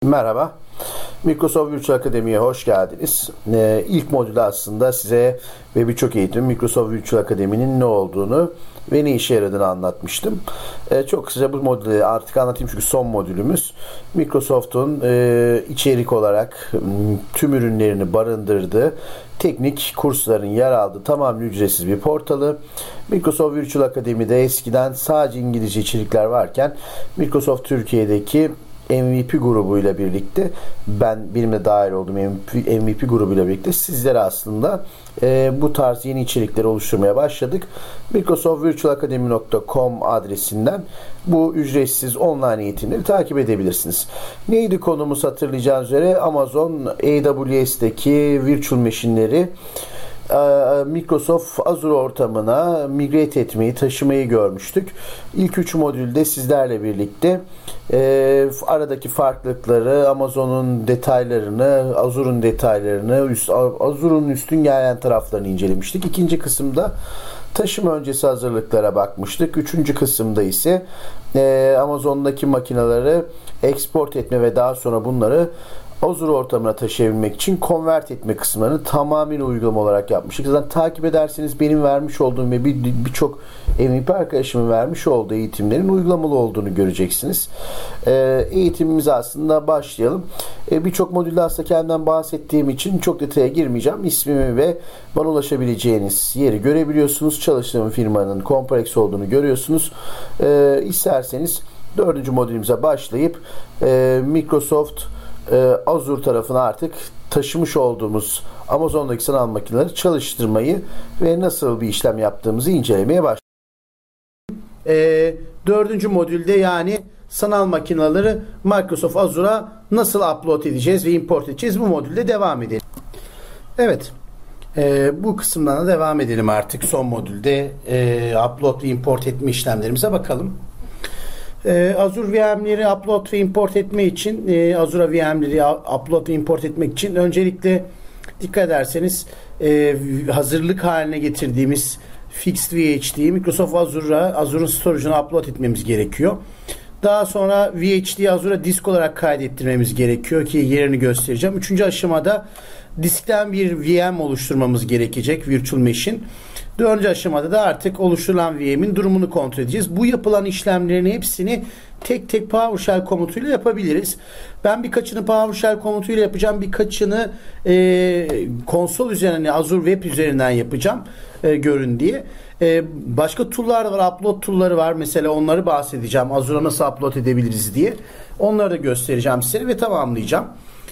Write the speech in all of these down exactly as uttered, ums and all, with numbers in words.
Merhaba, Microsoft Virtual Akademi'ye hoş geldiniz. Ee, ilk modülde aslında size ve birçok eğitim Microsoft Virtual Akademi'nin ne olduğunu ve ne işe yaradığını anlatmıştım. Ee, çok kısaca bu modülü artık anlatayım çünkü son modülümüz. Microsoft'un e, içerik olarak tüm ürünlerini barındırdığı teknik kursların yer aldığı tamamen ücretsiz bir portalı. Microsoft Virtual Akademi'de eskiden sadece İngilizce içerikler varken Microsoft Türkiye'deki M V P grubuyla birlikte ben benim de dahil olduğum M V P grubuyla birlikte sizlere aslında e, bu tarz yeni içerikleri oluşturmaya başladık. Microsoft Virtual Academy nokta com adresinden bu ücretsiz online eğitimleri takip edebilirsiniz. Neydi konumuz hatırlayacağınız üzere Amazon A W S'deki virtual machine'leri Microsoft Azure ortamına migrate etmeyi, taşımayı görmüştük. İlk üç modülde sizlerle birlikte e, aradaki farklılıkları, Amazon'un detaylarını, Azure'un detaylarını, üst, Azure'un üstün gelen taraflarını incelemiştik. İkinci kısımda taşıma öncesi hazırlıklara bakmıştık. Üçüncü kısımda ise e, Amazon'daki makineleri export etme ve daha sonra bunları Azure ortamına taşıyabilmek için convert etme kısımlarını tamamen uygulama olarak yapmıştık. Zaten takip ederseniz benim vermiş olduğum ve birçok bir M V P arkadaşımın vermiş olduğu eğitimlerin uygulamalı olduğunu göreceksiniz. Ee, eğitimimize aslında başlayalım. Ee, birçok modülde aslında kendimden bahsettiğim için çok detaya girmeyeceğim. İsmimi ve bana ulaşabileceğiniz yeri görebiliyorsunuz. Çalıştığım firmanın Comprex olduğunu görüyorsunuz. Ee, isterseniz dördüncü modülümüze başlayıp e, Microsoft Azure tarafına artık taşımış olduğumuz Amazon'daki sanal makineleri çalıştırmayı ve nasıl bir işlem yaptığımızı incelemeye başlayalım. E, dördüncü modülde yani sanal makineleri Microsoft Azure'a nasıl upload edeceğiz ve import edeceğiz, bu modülde devam edelim. Evet. E, bu kısımdan da devam edelim artık. Son modülde e, upload ve import etme işlemlerimize bakalım. Ee, Azure V M'leri upload ve import etme için e, Azure V M'leri upload ve import etmek için öncelikle dikkat ederseniz e, hazırlık haline getirdiğimiz Fixed V H D'yi Microsoft Azure'a, Azure'un storage'ına upload etmemiz gerekiyor. Daha sonra V H D'yi Azure'a disk olarak kaydettirmemiz gerekiyor ki yerini göstereceğim. Üçüncü aşamada diskten bir V M oluşturmamız gerekecek, Virtual Machine. Dördüncü aşamada da artık oluşturulan V M'in durumunu kontrol edeceğiz. Bu yapılan işlemlerin hepsini tek tek PowerShell komutuyla yapabiliriz. Ben birkaçını PowerShell komutuyla yapacağım. Birkaçını e, konsol üzerinden, Azure Web üzerinden yapacağım e, görün diye. E, başka tool'lar var, upload tool'ları var. Mesela onları bahsedeceğim. Azure'a nasıl upload edebiliriz diye. Onları da göstereceğim size ve tamamlayacağım.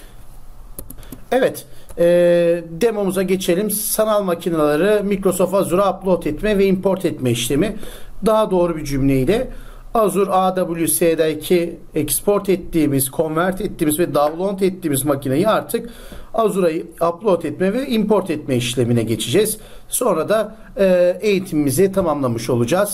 Evet. E, demomuza geçelim. Sanal makineleri Microsoft Azure'a upload etme ve import etme işlemi. Daha doğru bir cümleyle Azure A W S'deki export ettiğimiz, convert ettiğimiz ve download ettiğimiz makineyi artık Azure'a upload etme ve import etme işlemine geçeceğiz. Sonra da e, eğitimimizi tamamlamış olacağız.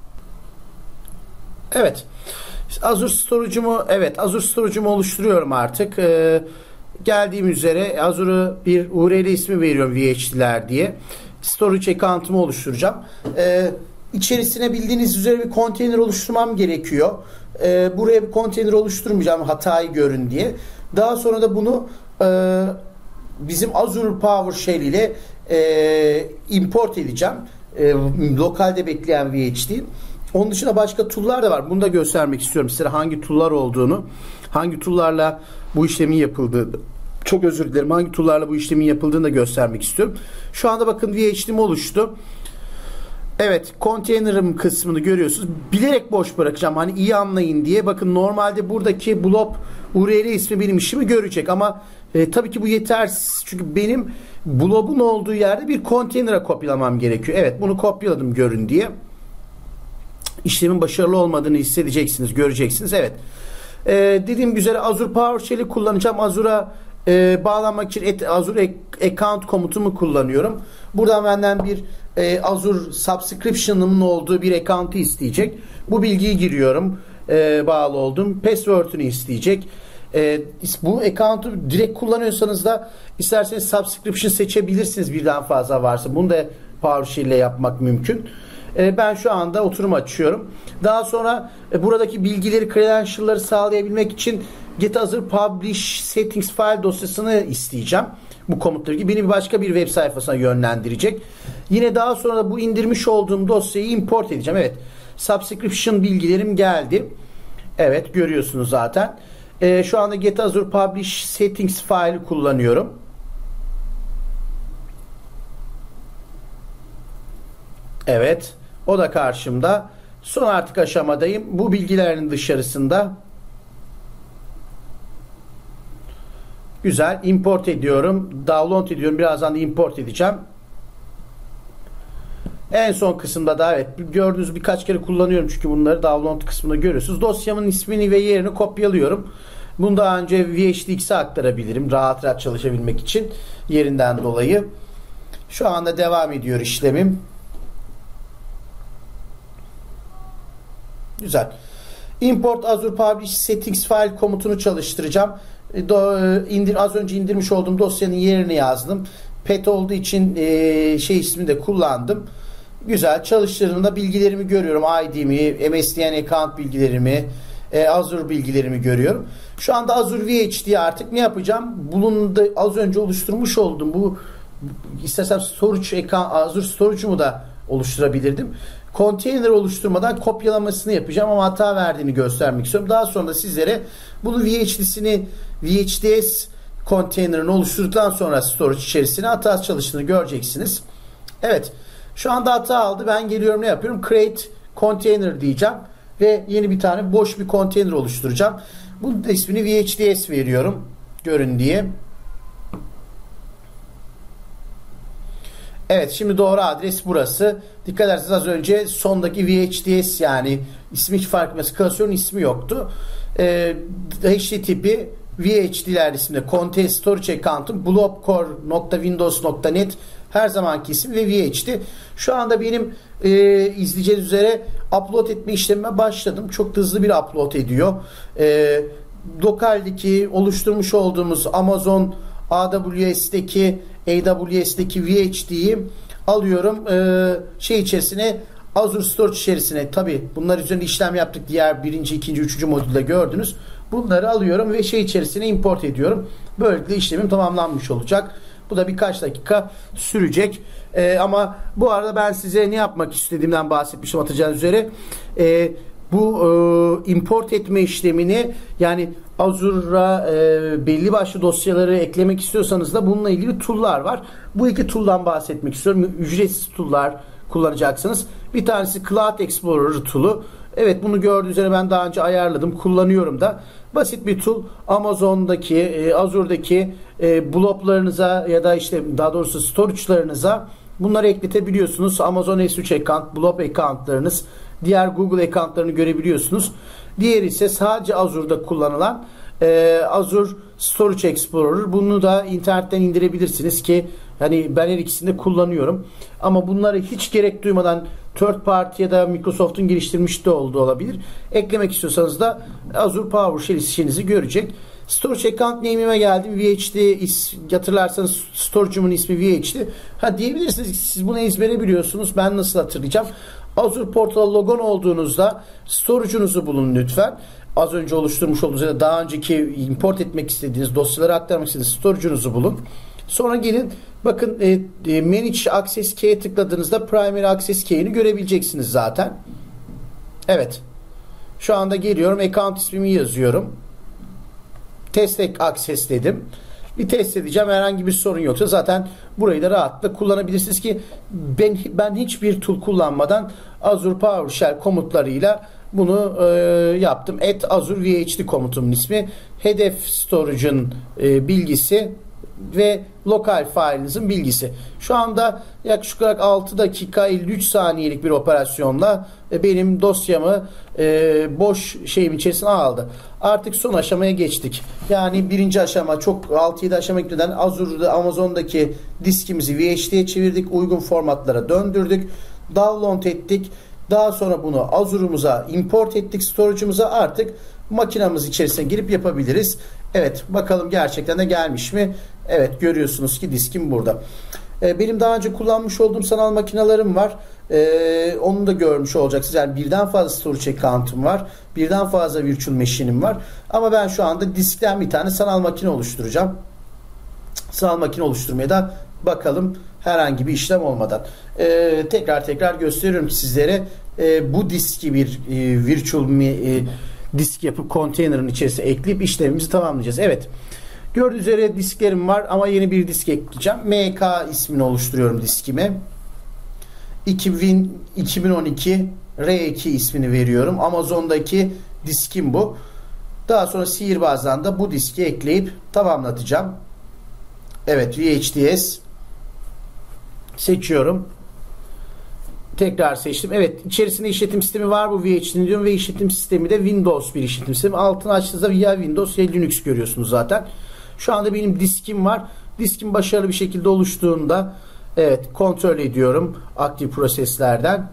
Evet. Azure Storage'umu evet Azure Storage'umu oluşturuyorum artık. E, Geldiğim üzere Azure'a bir U R L ismi veriyorum V H D'ler diye. Storage account'umu oluşturacağım. Ee, içerisine bildiğiniz üzere bir konteyner oluşturmam gerekiyor. Ee, buraya bir konteyner oluşturmayacağım hatayı görün diye. Daha sonra da bunu e, bizim Azure PowerShell ile e, import edeceğim. E, lokalde bekleyen V H D. Onun dışında başka tool'lar da var. Bunu da göstermek istiyorum size hangi tool'lar olduğunu. Hangi tool'larla bu işlemin yapıldığını, çok özür dilerim, hangi tool'larla bu işlemin yapıldığını da göstermek istiyorum. Şu anda bakın V H D'm oluştu. Evet, konteynerim kısmını görüyorsunuz. Bilerek boş bırakacağım hani iyi anlayın diye. Bakın normalde buradaki blob U R L ismi benim işimi görecek ama e, tabii ki bu yetersiz. Çünkü benim blobun olduğu yerde bir konteynere kopyalamam gerekiyor. Evet, bunu kopyaladım görün diye. İşlemin başarılı olmadığını hissedeceksiniz, göreceksiniz. Evet. Ee, dediğim üzere Azure PowerShell'i kullanacağım. Azure'a e, bağlanmak için et, Azure account komutumu kullanıyorum. Buradan benden bir e, Azure subscription'ımın olduğu bir account'ı isteyecek. Bu bilgiyi giriyorum. E, bağlı oldum. Password'ünü isteyecek. E, bu account'u direkt kullanıyorsanız da isterseniz subscription seçebilirsiniz birden fazla varsa. Bunu da PowerShell ile yapmak mümkün. Ben şu anda oturum açıyorum. Daha sonra buradaki bilgileri, credential'ları sağlayabilmek için Get Azure Publish Settings File dosyasını isteyeceğim. Bu komutla ilgili beni başka bir web sayfasına yönlendirecek. Yine daha sonra bu indirmiş olduğum dosyayı import edeceğim. Evet. Subscription bilgilerim geldi. Evet, görüyorsunuz zaten. Ee, şu anda Get Azure Publish Settings file'ı kullanıyorum. Evet. O da karşımda. Son artık aşamadayım. Bu bilgilerin dışarısında. Güzel. Import ediyorum. Download ediyorum. Birazdan da import edeceğim. En son kısımda da evet gördüğünüz birkaç kere kullanıyorum çünkü bunları download kısmında görüyorsunuz. Dosyamın ismini ve yerini kopyalıyorum. Bunu daha önce V H D X'e aktarabilirim. Rahat rahat çalışabilmek için yerinden dolayı. Şu anda devam ediyor işlemim. Güzel. Import Azure Publish Settings File komutunu çalıştıracağım. Do, indir, az önce indirmiş olduğum dosyanın yerini yazdım. Pet olduğu için e, şey ismini de kullandım. Güzel. Çalıştırdığımda bilgilerimi görüyorum. I D'mi, M S D N account bilgilerimi, e, Azure bilgilerimi görüyorum. Şu anda Azure V H D artık ne yapacağım? Bunun da az önce oluşturmuş olduğum bu istersem storage account, Azure Storage'umu da oluşturabilirdim. Konteyner oluşturmadan kopyalamasını yapacağım ama hata verdiğini göstermek istiyorum. Daha sonra sizlere bunu V H D'sini V H D S konteynerini oluşturduktan sonra storage içerisine hata çalıştığını göreceksiniz. Evet. Şu anda hata aldı. Ben geliyorum ne yapıyorum? Create container diyeceğim ve yeni bir tane boş bir konteyner oluşturacağım. Bunun da ismini V H D S veriyorum. Görün diye. Evet, şimdi doğru adres burası. Dikkat ederseniz az önce sondaki V H D S yani ismi hiç fark etmez. Klasörün ismi yoktu. Ee, H D tipi V H D'ler isminde Content Storage Account'um blobcore nokta windows nokta net her zamanki isim ve V H D. Şu anda benim e, izleyeceğiniz üzere upload etme işlemime başladım. Çok hızlı bir upload ediyor. E, lokaldeki oluşturmuş olduğumuz Amazon A W S'deki A W S'deki V H D'yi alıyorum e, şey içerisine Azure Storage içerisine. Tabi bunlar üzerinde işlem yaptık. Diğer birinci, ikinci, üçüncü modülde gördünüz. Bunları alıyorum ve şey içerisine import ediyorum. Böylelikle işlemim tamamlanmış olacak. Bu da birkaç dakika sürecek. Ee, ama bu arada ben size ne yapmak istediğimden bahsetmiştim atacağınız üzere. Ee, bu e, import etme işlemini yani Azure'a e, belli başlı dosyaları eklemek istiyorsanız da bununla ilgili tool'lar var. Bu iki tool'dan bahsetmek istiyorum. Ücretsiz tool'lar kullanacaksınız. Bir tanesi Cloud Explorer tool'u. Evet, bunu gördüğünüz üzere ben daha önce ayarladım. Kullanıyorum da. Basit bir tool. Amazon'daki, e, Azure'daki e, bloblarınıza ya da işte daha doğrusu storage'larınıza bunları ekletebiliyorsunuz. Amazon S üç account, blob account'larınız, diğer Google account'larını görebiliyorsunuz. Diğeri ise sadece Azure'da kullanılan e, Azure Storage Explorer. Bunu da internetten indirebilirsiniz ki hani ben her ikisini de kullanıyorum. Ama bunları hiç gerek duymadan third party ya da Microsoft'un geliştirmiş de olduğu olabilir. Eklemek istiyorsanız da Azure PowerShell işinizi görecek. Storage account name'ime geldim. V H D is, hatırlarsanız storage'umun ismi V H D. Ha diyebilirsiniz, siz bunu ezbere biliyorsunuz. Ben nasıl hatırlayacağım? Azure Portal logon olduğunuzda storage'unuzu bulun lütfen. Az önce oluşturmuş olduğunuz ya da daha önceki import etmek istediğiniz dosyaları aktarmak istediğiniz storage'unuzu bulun. Sonra gelin bakın e, e, Manage Access Key'e tıkladığınızda Primary Access Key'ini görebileceksiniz zaten. Evet. Şu anda geliyorum. Account ismimi yazıyorum. Test Access dedim. Bir test edeceğim. Herhangi bir sorun yoksa zaten burayı da rahatlıkla kullanabilirsiniz ki ben, ben hiçbir tool kullanmadan Azure PowerShell komutlarıyla bunu e, yaptım. At Azure V H D komutumun ismi. Hedef storage'ın e, bilgisi ve lokal file'ınızın bilgisi. Şu anda yaklaşık olarak altı dakika elli üç saniyelik bir operasyonla benim dosyamı e, boş şeyim içerisine aldı. Artık son aşamaya geçtik. Yani birinci aşama çok altı yedi aşama gitmeden Azure'da Amazon'daki diskimizi V H D'ye çevirdik. Uygun formatlara döndürdük. Download ettik. Daha sonra bunu Azure'umuza import ettik. Storage'ımıza artık makinamız içerisine girip yapabiliriz. Evet, bakalım gerçekten de gelmiş mi? Evet, görüyorsunuz ki diskim burada. Benim daha önce kullanmış olduğum sanal makinalarım var. Ee, onu da görmüş olacaksınız. Yani birden fazla storage account'um var. Birden fazla virtual machine'im var. Ama ben şu anda diskten bir tane sanal makine oluşturacağım. Sanal makine oluşturmaya da bakalım, herhangi bir işlem olmadan. Ee, tekrar tekrar gösteriyorum ki sizlere e, bu diski bir e, virtual e, disk yapıp konteynerin içerisine ekleyip işlemimizi tamamlayacağız. Evet. Gördüğünüz üzere disklerim var ama yeni bir disk ekleyeceğim. M K ismini oluşturuyorum diskime. iki bin, iki bin on iki R iki ismini veriyorum. Amazon'daki diskim bu. Daha sonra sihirbazdan da bu diski ekleyip tamamlatacağım. Evet, V H D S seçiyorum. Tekrar seçtim. Evet, içerisinde işletim sistemi var bu V H D'nin diyorum ve işletim sistemi de Windows bir işletim sistemi. Altını açtığınızda ya Windows ya Linux görüyorsunuz zaten. Şu anda benim diskim var. Diskim başarılı bir şekilde oluştuğunda evet, kontrol ediyorum aktif proseslerden.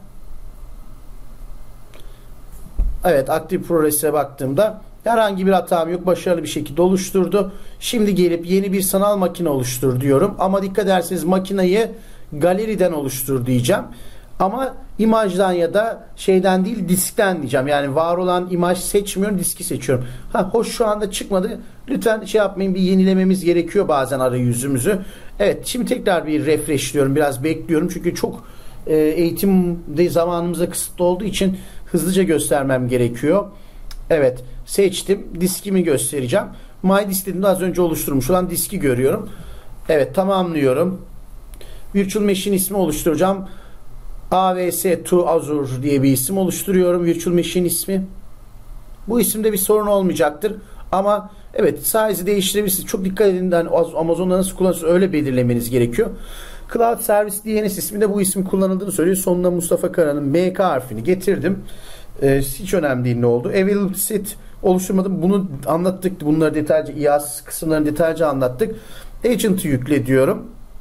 Evet, aktif prosese baktığımda herhangi bir hatam yok. Başarılı bir şekilde oluşturdu. Şimdi gelip yeni bir sanal makine oluştur diyorum. Ama dikkat ederseniz makineyi galeriden oluştur diyeceğim. Ama imajdan ya da şeyden değil, diskten diyeceğim. Yani var olan imaj seçmiyorum, diski seçiyorum. Ha, hoş, şu anda çıkmadı. Lütfen şey yapmayın, bir yenilememiz gerekiyor bazen arayüzümüzü. Evet, şimdi tekrar bir refreshliyorum. Biraz bekliyorum çünkü çok e, eğitimde zamanımıza kısıtlı olduğu için hızlıca göstermem gerekiyor. Evet, seçtim. Diskimi göstereceğim. My Disk dediğimde az önce oluşturmuş olan diski görüyorum. Evet, tamamlıyorum. Virtual Machine ismi oluşturacağım. A V S to Azure diye bir isim oluşturuyorum. Virtual Machine ismi. Bu isimde bir sorun olmayacaktır. Ama evet, size'ı değiştirebilirsiniz. Çok dikkat edin. Yani Amazon'da nasıl kullanırsınız öyle belirlemeniz gerekiyor. Cloud Service D N S isminde bu ismin kullanıldığını söylüyor. Sonuna Mustafa Kara'nın M K harfini getirdim. Ee, hiç önemli değil ne oldu. Available Set oluşturmadım. Bunu anlattık. Bunları detaylıca, I A S kısımlarını detaylıca anlattık. Agent'ı yükle diyorum.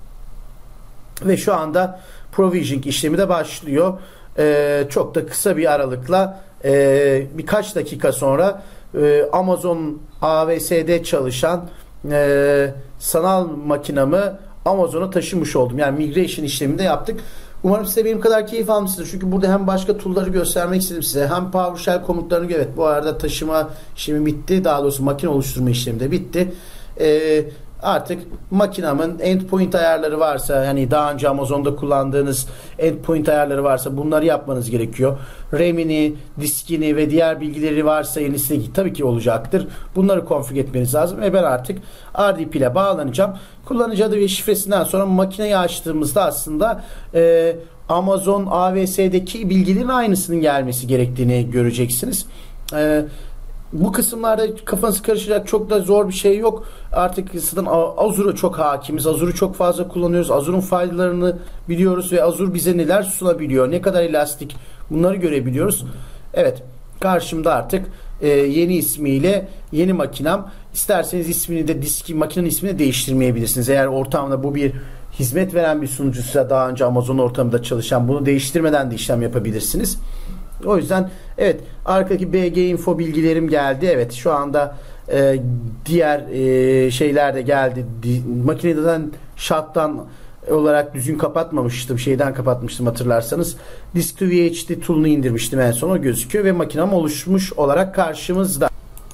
Ve şu anda provisioning işlemi de başlıyor. Ee, çok da kısa bir aralıkla e, birkaç dakika sonra e, Amazon A W S'de çalışan e, sanal makinamı Amazon'a taşımış oldum. Yani migration işlemini de yaptık. Umarım size benim kadar keyif almışsınızdır. Çünkü burada hem başka tool'ları göstermek istedim size. Hem PowerShell komutlarını, evet, bu arada taşıma işlemi bitti. Daha doğrusu makine oluşturma işlemi de bitti. Eee Artık makinamın endpoint ayarları varsa, hani daha önce Amazon'da kullandığınız endpoint ayarları varsa bunları yapmanız gerekiyor. RAM'ini, diskini ve diğer bilgileri varsa elinizde tabii ki olacaktır. Bunları konfig etmeniz lazım ve ben artık R D P ile bağlanacağım. Kullanıcı adı ve şifresinden sonra makineyi açtığımızda aslında e, Amazon A W S'deki bilgilerin aynısının gelmesi gerektiğini göreceksiniz. E, Bu kısımlarda kafanızı karışacak çok da zor bir şey yok. Artık zaten Azure'a çok hakimiz. Azure'u çok fazla kullanıyoruz. Azure'un faydalarını biliyoruz ve Azure bize neler sunabiliyor, ne kadar elastik, bunları görebiliyoruz. Evet, karşımda artık e, yeni ismiyle yeni makinam. İsterseniz ismini de, diski, makinenin ismini değiştirmeyebilirsiniz. Eğer ortamda bu bir hizmet veren bir sunucuysa, daha önce Amazon ortamında çalışan, bunu değiştirmeden de işlem yapabilirsiniz. O yüzden evet, arkadaki B G info bilgilerim geldi. Evet, şu anda e, diğer e, şeyler de geldi. Di, makineden shutdown olarak düzgün kapatmamıştım. Şeyden kapatmıştım hatırlarsanız. Disk to V H D tool'unu indirmiştim en son, o gözüküyor ve makinem oluşmuş olarak karşımızda.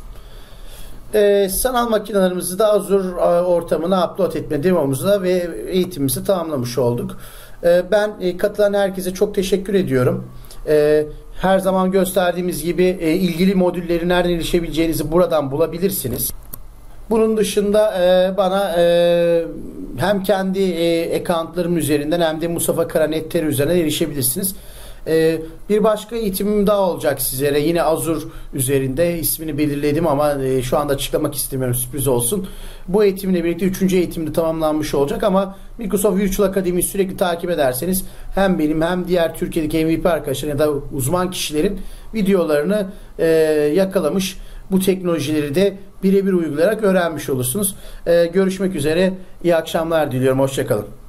Ee, sanal makinelerimizi de Azure ortamına upload etme demomuzda ve eğitimimizi tamamlamış olduk. Ee, ben e, katılan herkese çok teşekkür ediyorum. Ee, her zaman gösterdiğimiz gibi e, ilgili modülleri nereden erişebileceğinizi buradan bulabilirsiniz. Bunun dışında e, bana e, hem kendi e, accountlarım üzerinden hem de Mustafa Kara nokta net üzerinden erişebilirsiniz. E, bir başka eğitimim daha olacak sizlere. Yine Azure üzerinde, ismini belirledim ama e, şu anda açıklamak istemiyorum, sürpriz olsun. Bu eğitimle birlikte üçüncü eğitim de tamamlanmış olacak ama Microsoft Virtual Academy'yi sürekli takip ederseniz hem benim hem diğer Türkiye'deki M V P arkadaşların ya da uzman kişilerin videolarını e, yakalamış, bu teknolojileri de birebir uygulayarak öğrenmiş olursunuz. E, görüşmek üzere. İyi akşamlar diliyorum. Hoşça kalın.